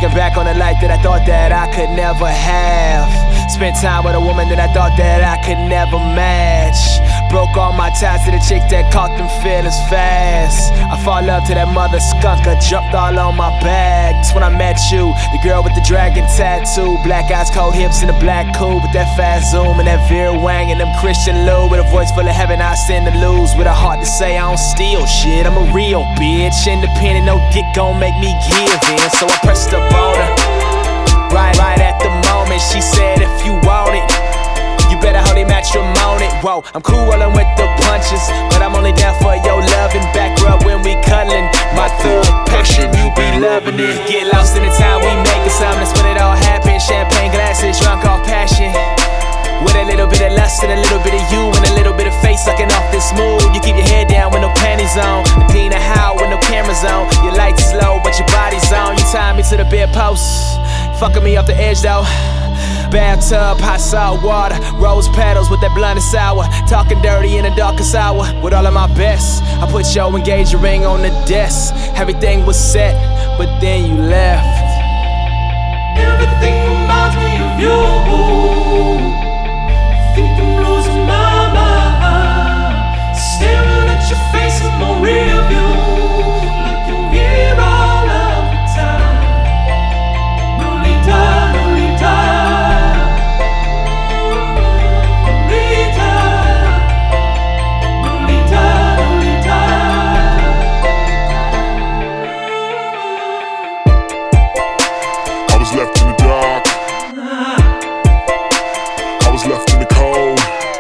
Looking back on a life that I thought that I could never have. Spent time with a woman that I thought that I could never match. Broke all my ties to the chick that caught them feelings fast. I fall in love to that mother skunker, jumped all on my back. That's when I met you, the girl with the dragon tattoo. Black eyes, cold hips, and a black coupe with that fast zoom and that Vera Wang and them Christian Lou. With a voice full of heaven, I sin to lose. With a heart to say I don't steal shit, I'm a real bitch. Independent, no dick gon' make me give in. So I pressed up on her, right at the moment. She said if you want it, you better hold it matrimony. Whoa, I'm cool rollin' with the punches, but I'm only down for your loving. Back rub when we cuddlin', my thug passion, you be loving it. Get lost in the time we making something, that's when it all happen. Champagne glasses, drunk off passion, with a little bit of lust and a little bit of you and a little bit of face sucking off this mood. You keep your head down with no panties on, Adina Howe with no cameras on. Your lights slow, but your body's on. You tie me to the bedpost, fucking me off the edge though. Bathtub, hot salt water, rose petals with that blunt and sour. Talking dirty in the darkest hour, with all of my best. I put your engagement ring on the desk. Everything was set, but then you left. Everything reminds me of you. I think I'm losing my mind, staring at your face in my rear view, like you're here all of the time. Lolita, Lolita, Lolita, Lolita, Lolita. I was left in the dark, I was left in the cold,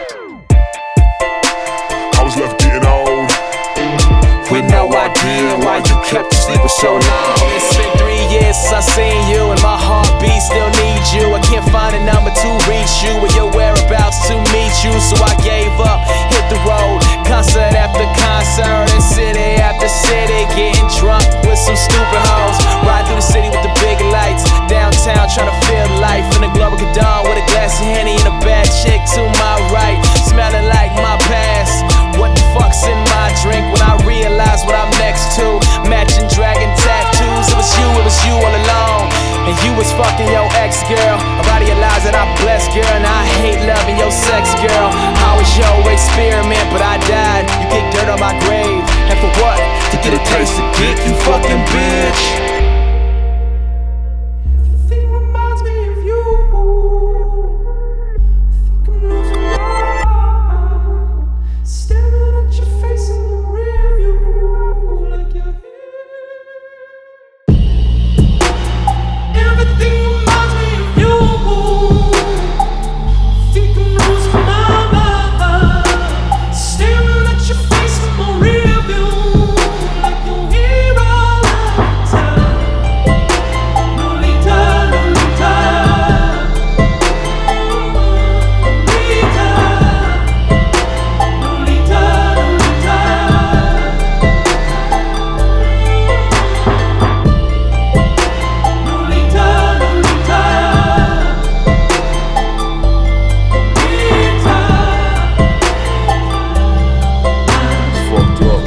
I was left getting old, with no idea why you kept me sleeping so long. It's been 3 years since I seen you, and my heartbeat still needs you. I can't find a number to reach you or your whereabouts to meet you. So I gave up, hit the road, concert after concert, and city after city, getting drunk with some stupid hoes. Ride through the city with the big lights, downtown trying to feel life in the Gloria Gadon with a glass of Henny and a bad chick to my right, smelling like my past. What the fuck's in my drink when I realize what I'm next to? Matching dragon tattoos. It was you all along, and you was fucking your ex, girl. I realized that I'm blessed, girl, and I hate loving your sex, girl. How was your experiment? But I died. You kicked dirt on my grave, and for what? To get a taste of dick, you fucking bitch. Everything reminds me of you. I think I'm losing my mind, staring at your face in the rear view, like you're here. Everything reminds me of you. I think I'm losing my mind, staring at your face in the rear view, like you're here all of the time. Lolita, Lolita, Lolita, Lolita, Lolita. Lolita, Lolita, it's fucked up.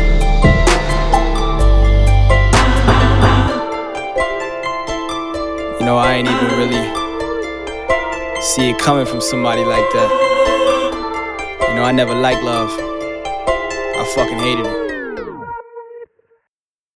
You know, I ain't even really see it coming from somebody like that. You know, I never liked love. I fucking hated it.